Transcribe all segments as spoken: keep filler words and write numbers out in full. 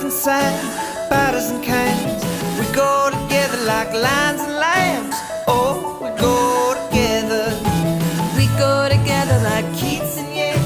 and sand, batters and cans. We go together like lions and lambs. Oh, we go together. We go together like Keats and Yeats.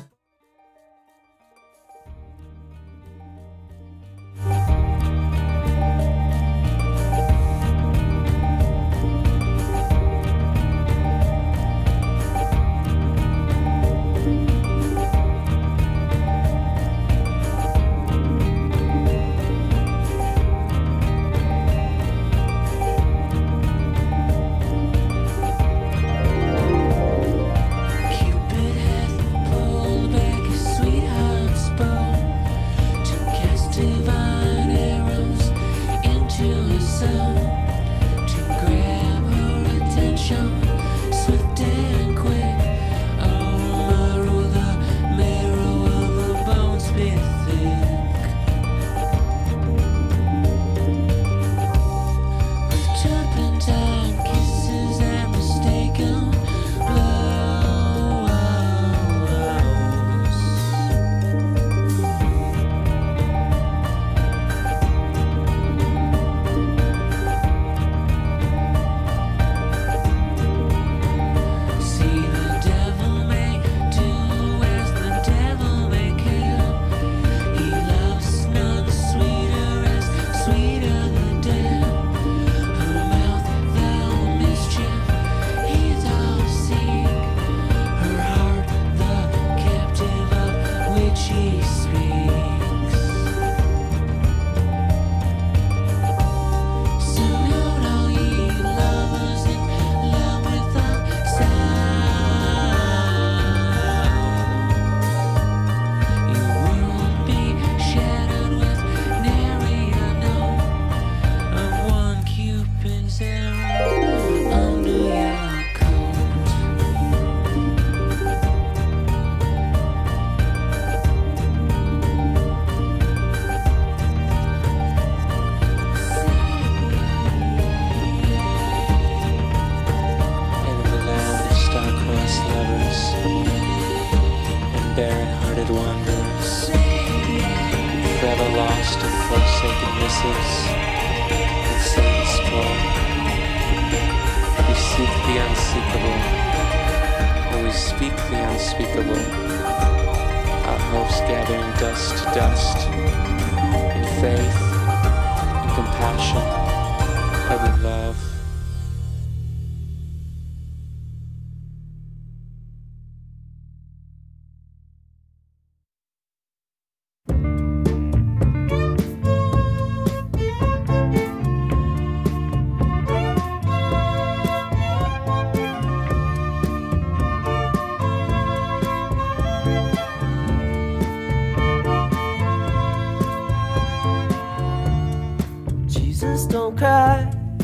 Don't cry.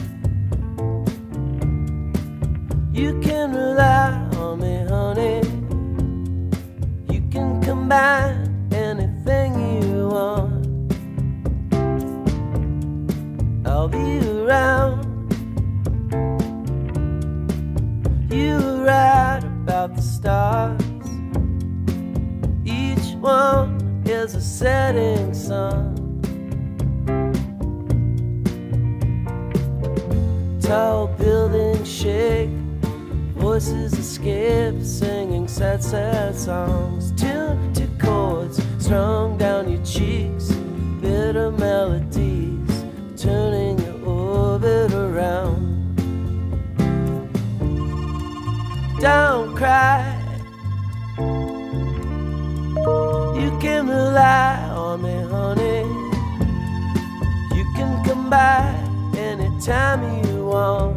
You can rely on me, honey. You can combine anything you want. I'll be around. You were right about the stars. Each one is a setting sun. Tall buildings shake, voices escape, singing sad, sad songs, tuned to chords strung down your cheeks, bitter melodies turning your orbit around. Don't cry. You can rely on me, honey. You can come by anytime you want.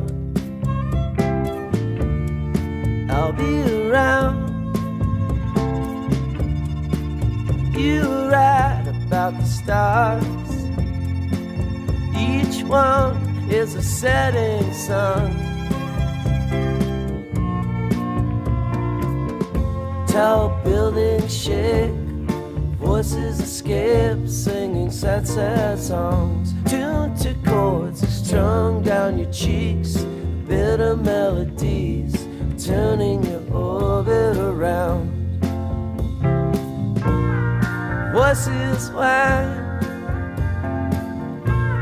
I'll be around. You were right about the stars. Each one is a setting sun. Tall buildings shake, voices escape, singing sad, sad songs, tuned to chords strung down your cheeks, bitter melodies turning your orbit around. Voices whine,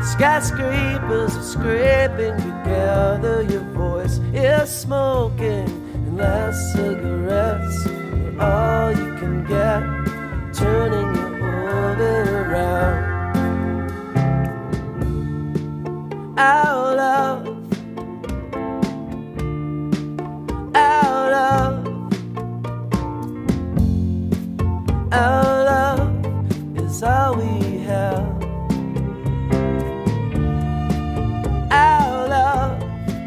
Skyscrapers are scraping together. Your voice is smoking, and last cigarettes are all you can get, turning your orbit around. Our love, our love, our love is all we have. Our love,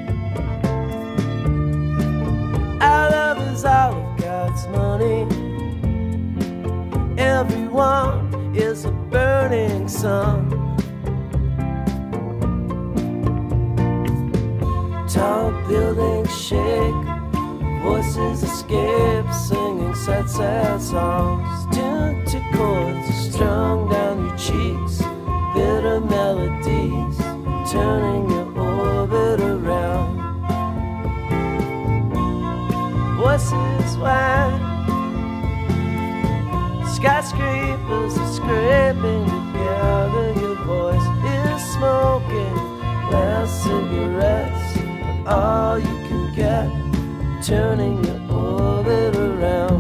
our love is all of God's money. Everyone is a burning sun. Tall buildings shake, voices escape, singing sad, sad songs. Tuned to chords strung down your cheeks, bitter melodies, turning your orbit around. Voices whine, skyscrapers are scraping together. Your voice is smoking, last cigarettes are all you can get, turning your orbit around.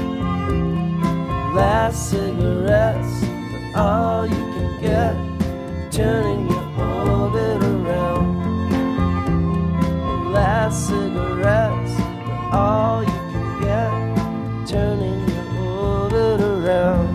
Last cigarettes are all you can get, turning your orbit around. Last cigarettes are all you can get, turning your orbit around.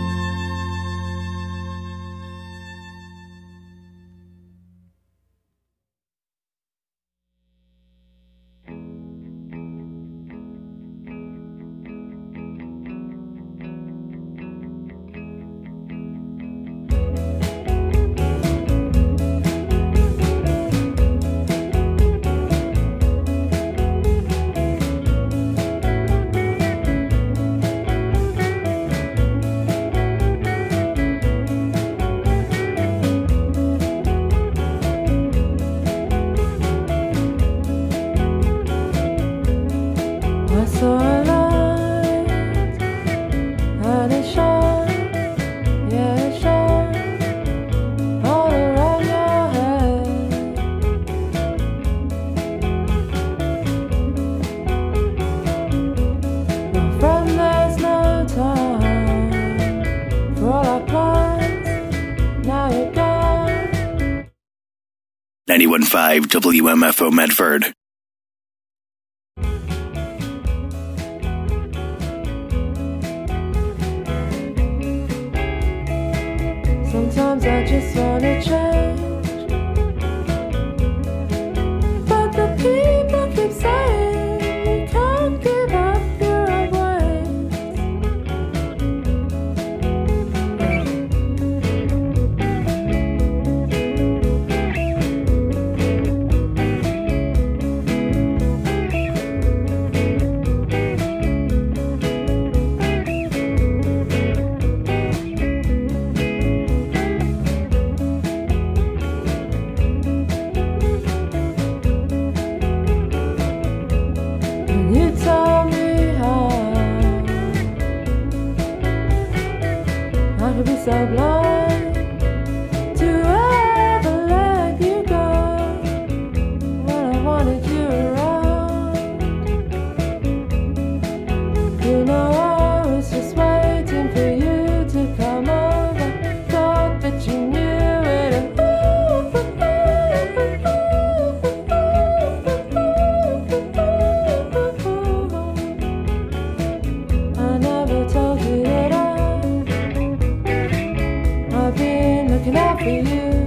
ninety-one point five W M F O Medford. Sometimes I just wanna change, but the people keep saying you can't give up your old You told me how I could be so blind to ever let you go when I wanted you around. You know I was just waiting for you to come over. Thought that you knew it, and I never told you that I, I've been looking out for you.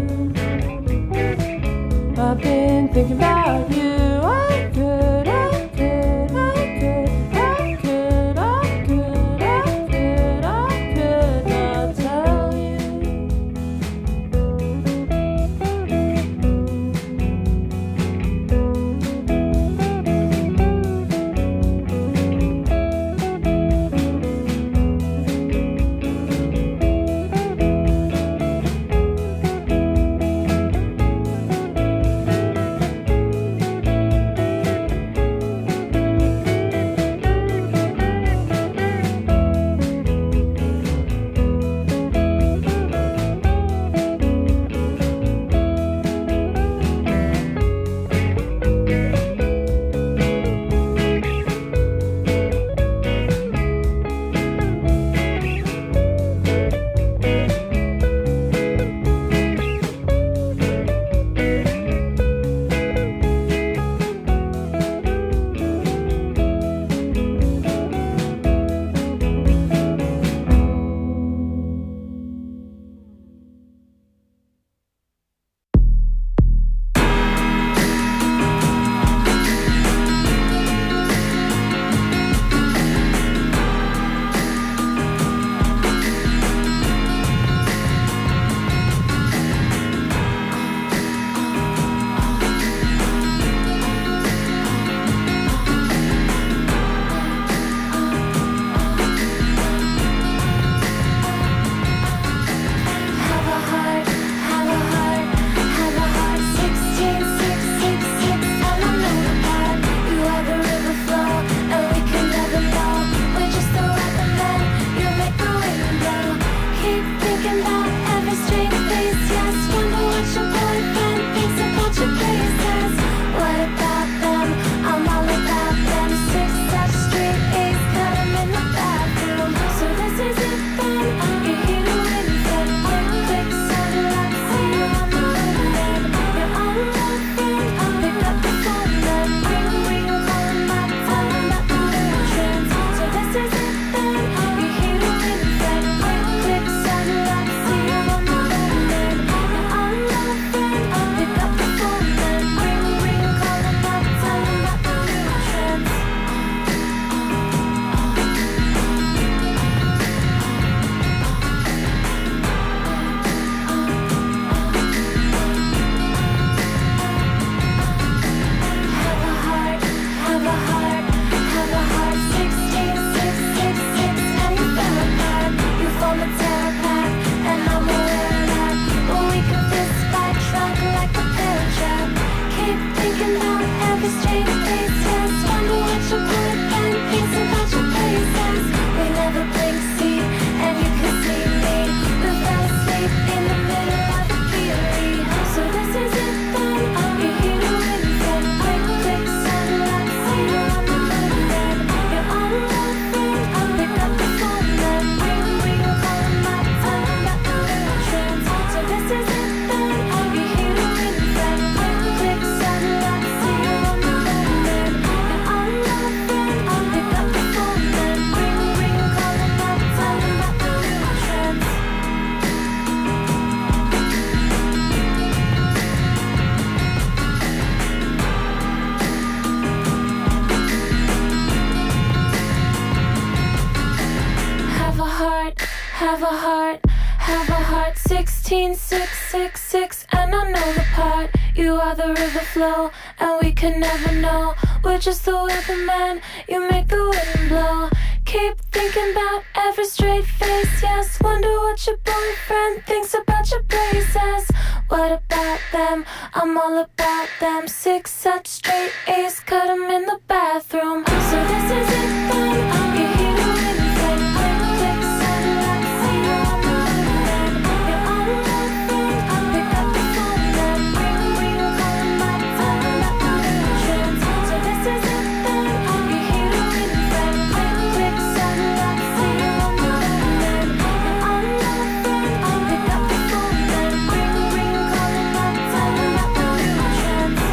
have a heart, have a heart. Sixteen, six, six, six, and I know the part. You are the river flow, and we can never know. We're just the weatherman, you make the wind blow. Keep thinking about every straight face, yes. Wonder what your boyfriend thinks about your braces. What about them? I'm all about them. Six sets straight A's, cut 'em in the bathroom. So this is it then, you're here to win then. Click, click, sunlight, see you on the other end. You're on the phone, pick up the phone then. Ring, ring, calling my phone, not the trends. So this is it then, you're here to win then. Click, click, sunlight, see you on the other end. You're on the phone, pick up the phone then. Ring, ring, calling my phone, not the trends.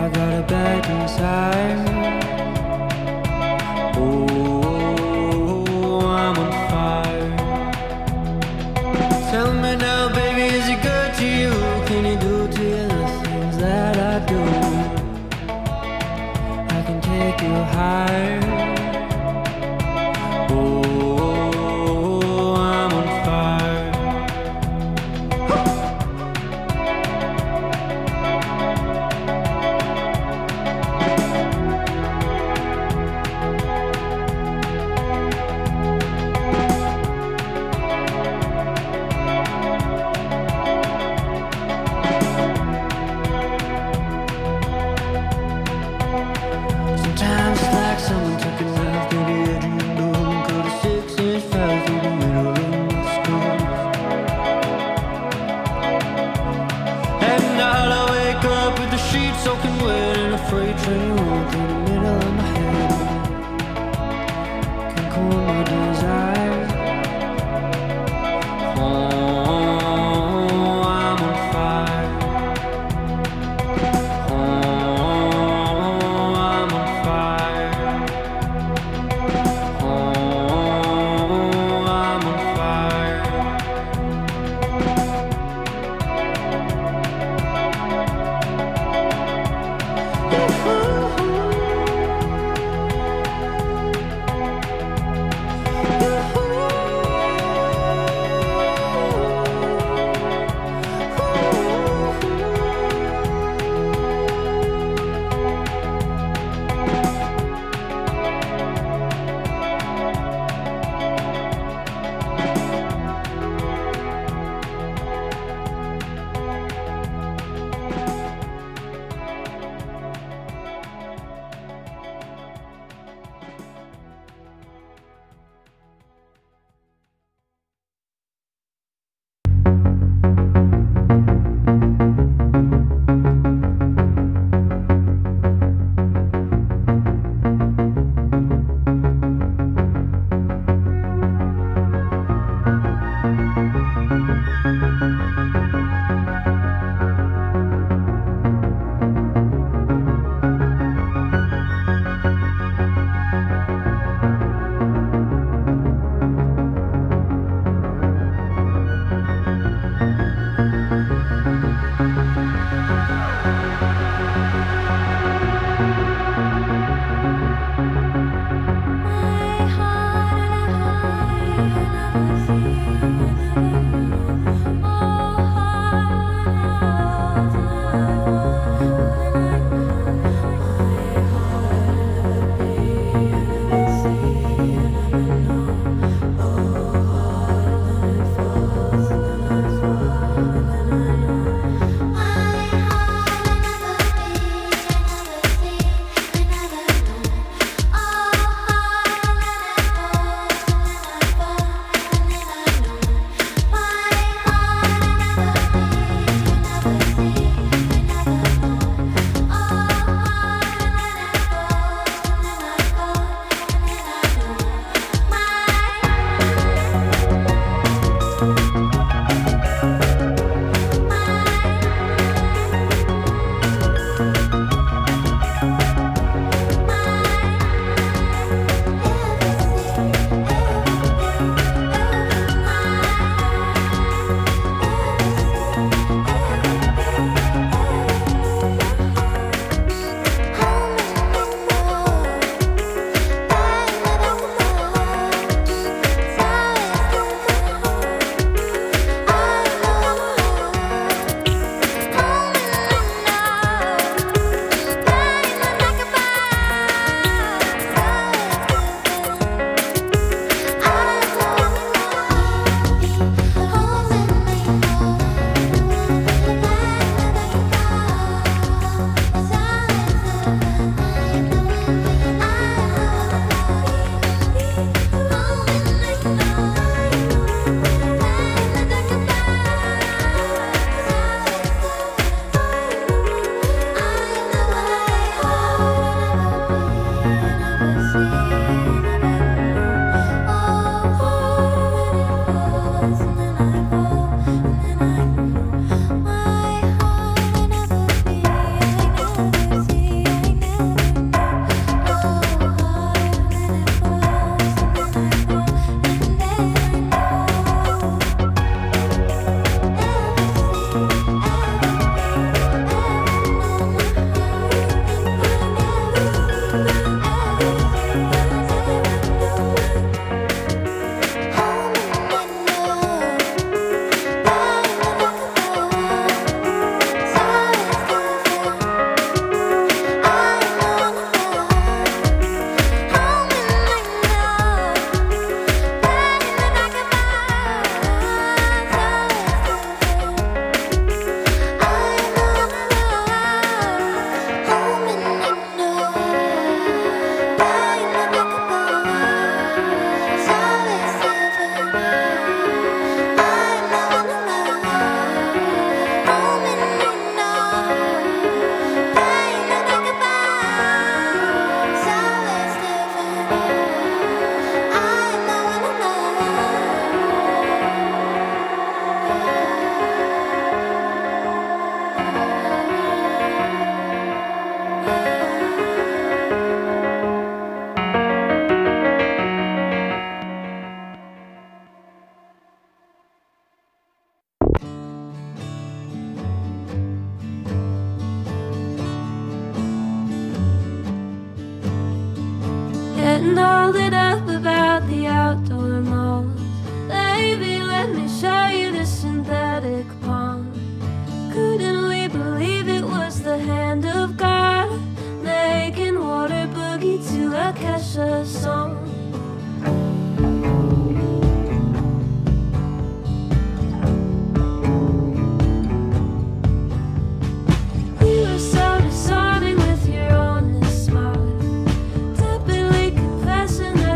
I got a bad inside. Oh, I'm on fire. Tell me now, baby, is it good to you? Can you do to you the things that I do? I can take you higher. Oh, I'm on fire. Sometimes it's like someone took a knife, baby, Adrian Boone, cut a six-inch file through the middle of my skull. At night I wake up with the sheets soaking wet and a freight train rolling through the middle of my head. Can cool my desires. Oh, I'm on fire. Oh, I'm on fire. Oh, I'm on fire. Ooh, ooh, ooh. and all it up about the outdoor malls. Baby, let me show you the synthetic pond. Couldn't we believe it was the hand of God, making water boogie to a Kesha song? We were so disarming with your honest smile, tepidly confessing that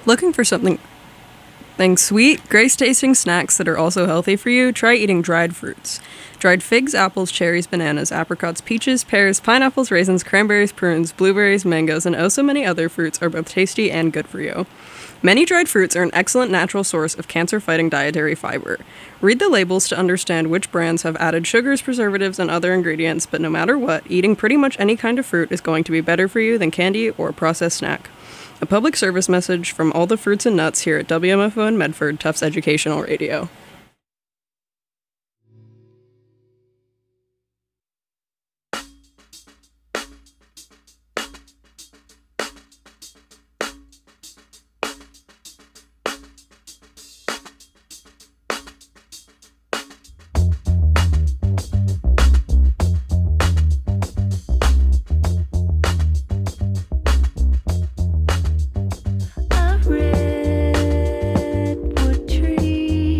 Looking for something Things sweet, grace-tasting snacks that are also healthy for you? Try eating dried fruits. Dried figs, apples, cherries, bananas, apricots, peaches, pears, pineapples, raisins, cranberries, prunes, blueberries, mangoes, and oh so many other fruits are both tasty and good for you. Many dried fruits are an excellent natural source of cancer-fighting dietary fiber. Read the labels to understand which brands have added sugars, preservatives, and other ingredients, but no matter what, eating pretty much any kind of fruit is going to be better for you than candy or a processed snack. A public service message from all the fruits and nuts here at W M F O in Medford, Tufts Educational Radio. Redwood tree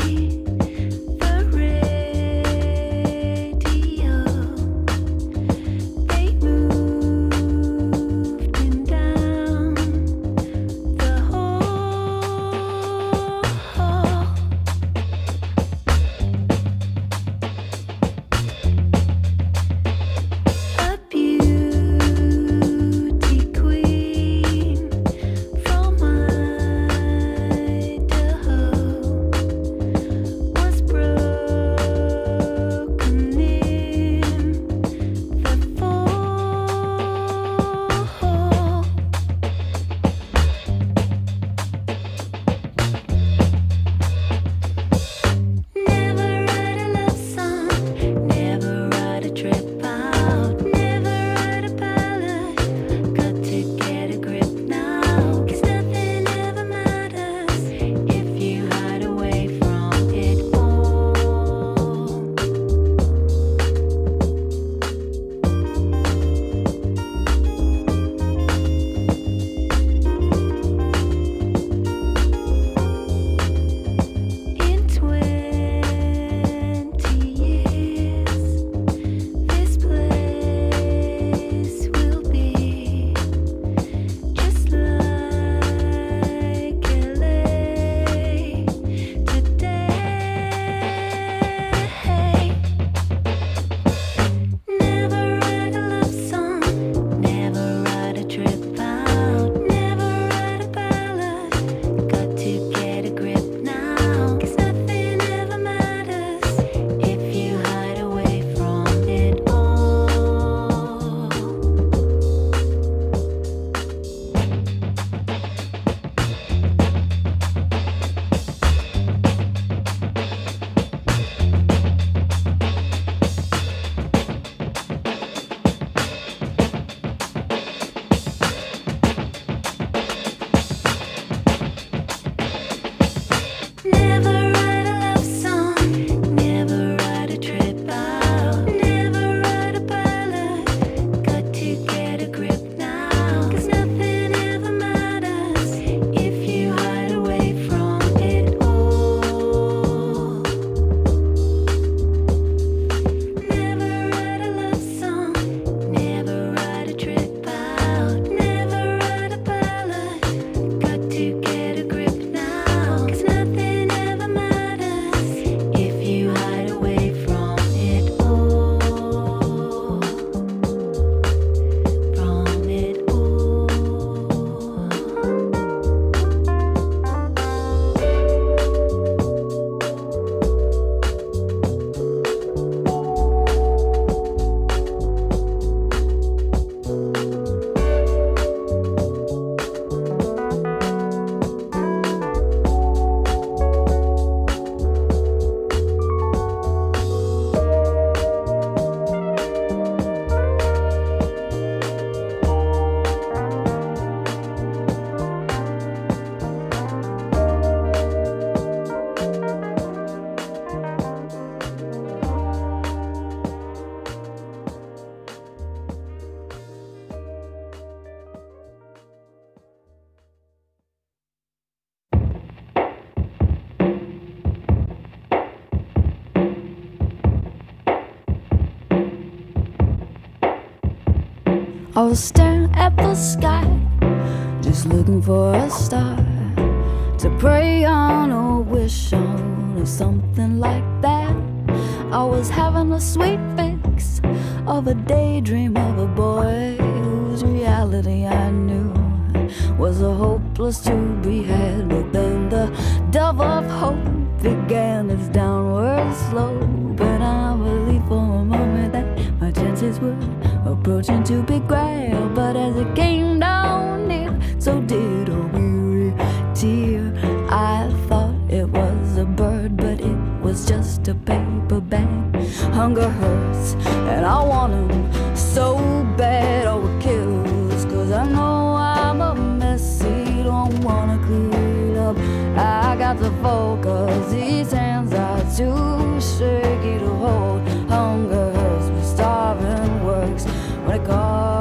I was staring at the sky, just looking for a star. to pray on or wish on or something like that. I was having a sweet fix of a daydream of a boy whose reality I knew was a hopeless to be had. But then the dove of hope began its downward slope, and I believed for a moment that my chances were approaching to be grabbed. But as it came down near, so did a weary tear. I thought it was a bird, but it was just a paper bag. Hunger hurts, and I want him so bad. Oh, it kills, cause I know I'm a messy, don't wanna clean up. I got to focus, these hands are too shaky to hold. Hunger hurts, but starving works when it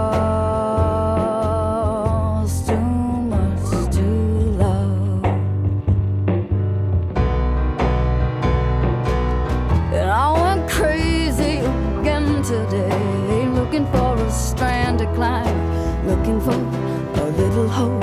costs too much to love. And I went crazy again today, looking for a strand to climb, looking for a little hope.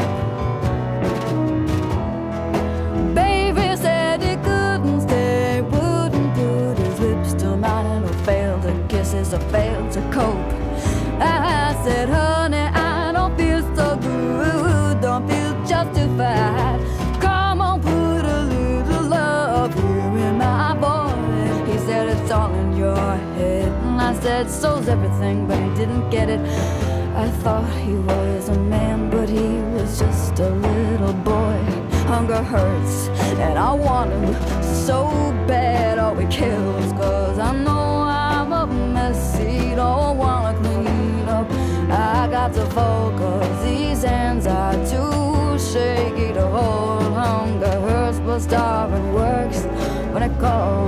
Baby said he couldn't stay, wouldn't put his lips to mine, and I failed to kisses, I failed to cope. I said, honey, I don't feel so good, don't feel justified. Come on, put a little love here in my voice. He said, it's all in your head. And I said, so's everything, but he didn't get it. I thought he was a man, but he was just a little boy. Hunger hurts, and I want him so bad. Oh, it kills, cause I know I'm a messy, don't wanna clean up. I got to focus, these hands are too shaky to hold. Hunger hurts, but starving works when it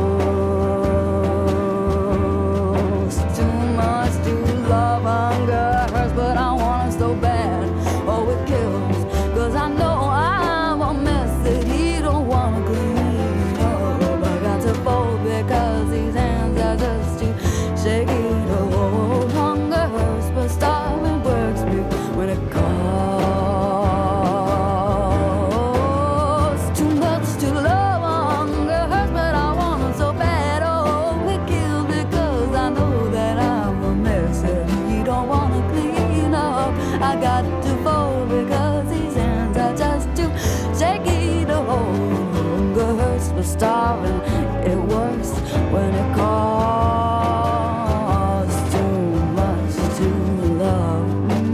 costs too much to love. Hunger hurts, but I want it so bad. Oh, it kills, cause I know I'm a mess that he don't wanna clean up. I got to fold because these hands are just too shaky to hold. Hunger hurts, but starving works me when it costs too much to love. Hunger hurts, but I want it so bad. Oh, it kills because I know that I'm a mess that he don't wanna clean up. I got to fold because these hands are just too shaky to hold. Hunger hurts, but starving, it works when it costs too much to love.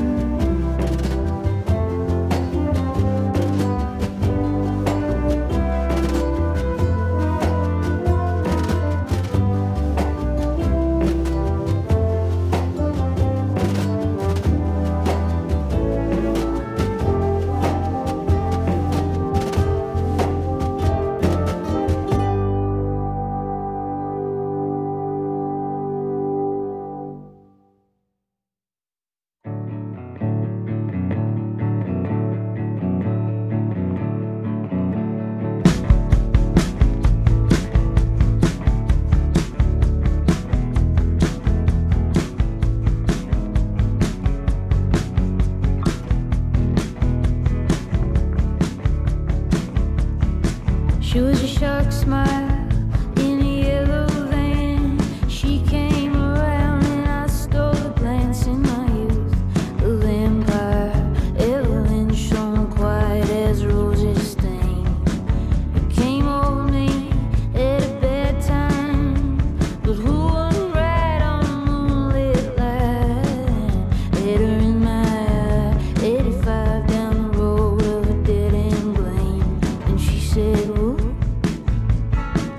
She was a shark smile in a yellow van. She came around and I stole a glance in my youth. The vampire Evelyn shone quiet as roses stain. It came over me at a bad time, but who wouldn't ride on a moonlit line? Later in my eye, eighty-five down the road of a dead end blame. And she said, ooh,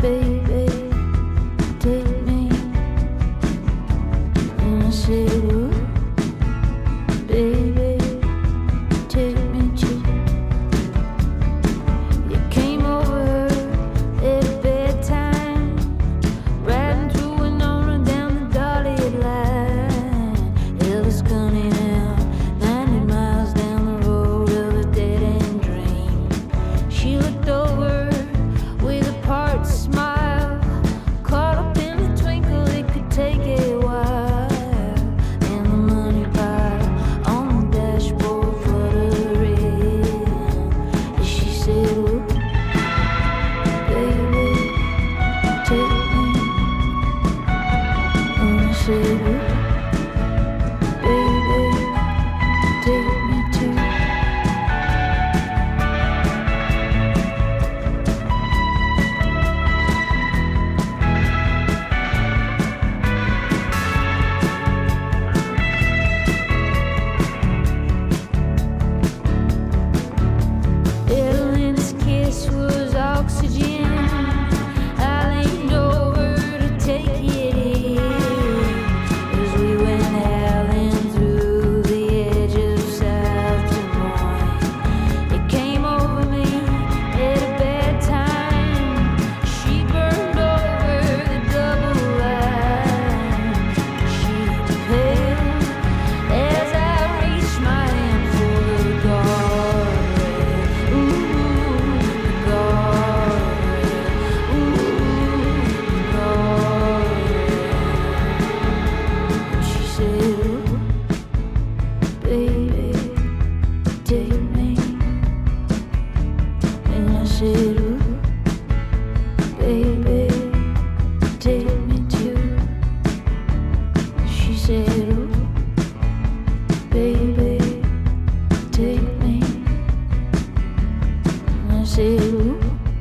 Brazil.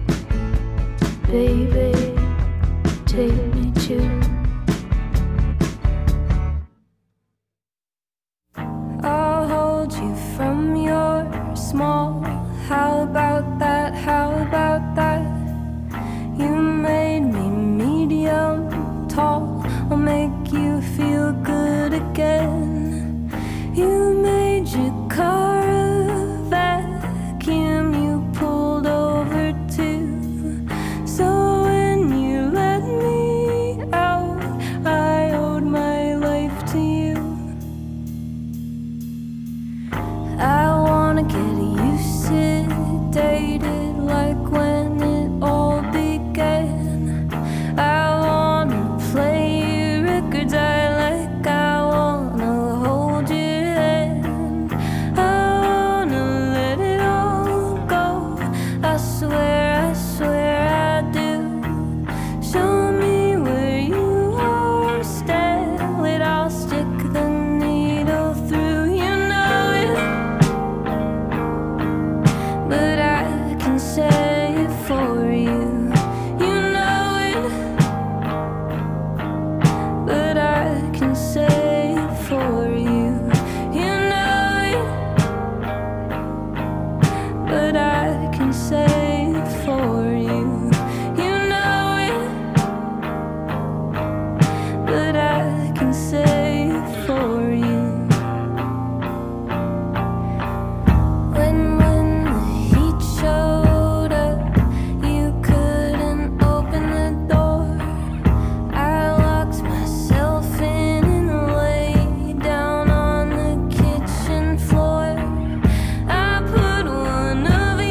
Baby, take me to. I'll hold you from your small. How about that? How about that? You made me medium tall. I'll make you feel good again. You made your car a vacuum. You pulled over too. So when you let me out, I owed my life to you. I wanna get you sedated like when it all began. I wanna play records I like. I wanna hold your hand. I wanna let it all go. I swear, I swear I do. Show me where you are, still it. I'll stick the needle through. You know it, but I can say it for you. You know it, but I can say it for you. You know it, but I can say it for you. You know it, but I can say it for you. When, when the heat showed up, you couldn't open the door. I locked myself in and lay down on the kitchen floor. I put one of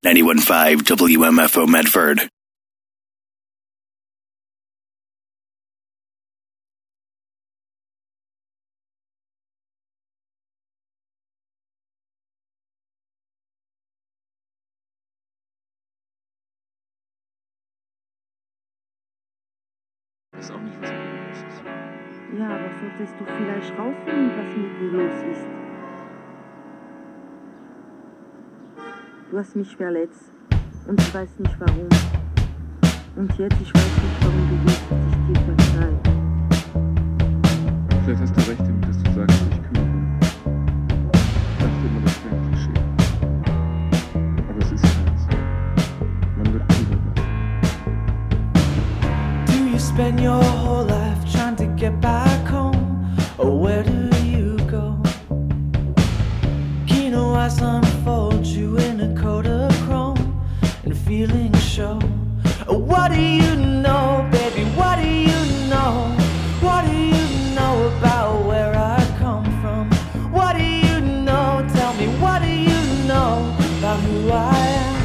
ninety-one point five W M F O Medford. Ist auch nicht, was mit dir los ist. Ja, aber solltest du vielleicht rausfinden, was mit dir los ist? Du hast mich verletzt und ich weiß nicht warum. Und jetzt, ich weiß nicht, warum du willst, dass ich dir verzeihe. Vielleicht hast du recht damit, dass du sagst, ich kümmere. Ich dachte immer, das wäre ein Klischee. Aber es ist keins. Man wird klüger werden. Do you spend your whole life trying to get back home? Or where do you go? Kino eyes unfold you in a coat of chrome and feelings show. What do you know, baby? What do you know? What do you know about where I come from? What do you know? Tell me, what do you know about who I am?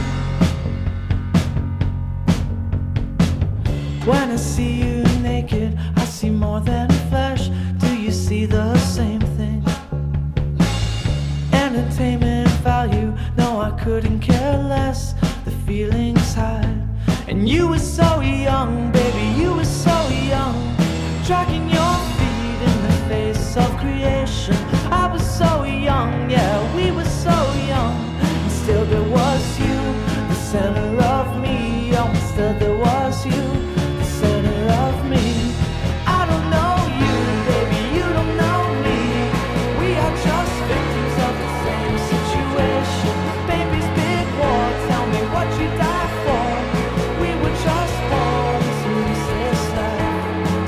When I see you naked, I see more than flesh. Do you see the same thing? Entertainment value, no, I couldn't care less. The feelings hide. And you were so young, baby, you were so young, dragging your feet in the face of creation. I was so young, yeah, we were so young. And still there was you, the center of me. Oh, and still there was you, the center of me. I don't know you, baby, you don't know me. We are just victims of the same situation. Baby's big war, tell me what you died for. Just born to lose this life.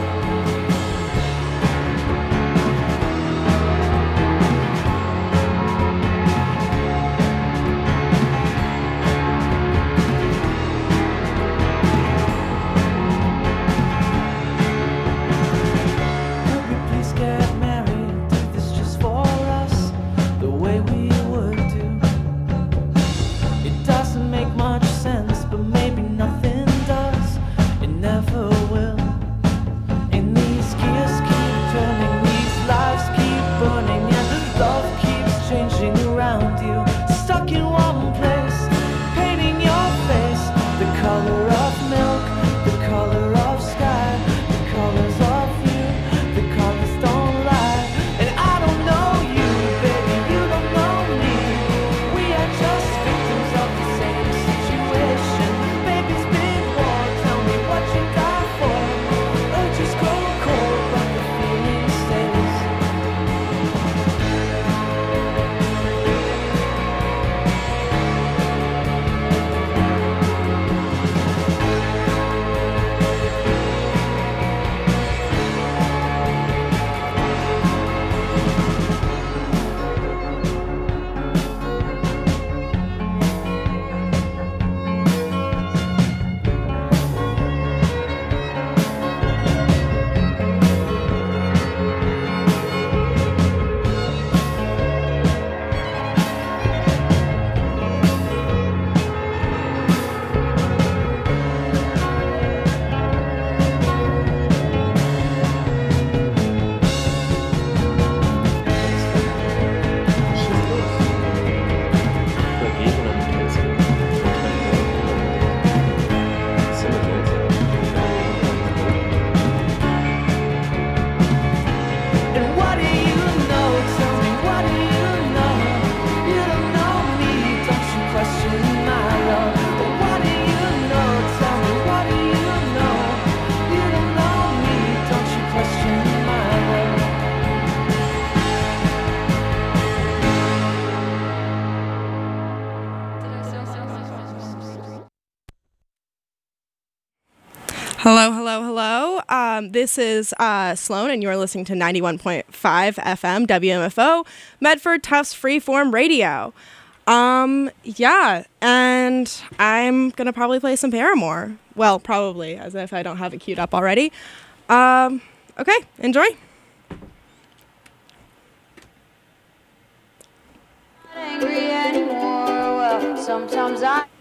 Could we please get married? Do this just for us, the way we would do. It doesn't make much sense, but maybe nothing does, it never will. And these gears keep turning, these lives keep burning, and love keeps changing around you. Stuck in one place, painting your face the color of milk, the color of sky, the colors of you, the colors don't lie. And I don't know you, baby, you don't know me. We are just victims of the same situation. Baby's big war, tell me what you die for. Urges grow cold, but the feeling stays. And what do you know? Tell me, what do you know? You don't know me, don't you question my love. But what do you know? Tell me, what do you know? You don't know me, don't you question my love. Hello, hello, hello. Um, this is uh, Sloan, and you're listening to ninety-one point five F M W M F O, Medford Tufts Freeform Radio. Um, yeah, and I'm going to probably play some Paramore. Well, probably, as if I don't have it queued up already. Um, okay, enjoy. Angry anymore. Well, sometimes I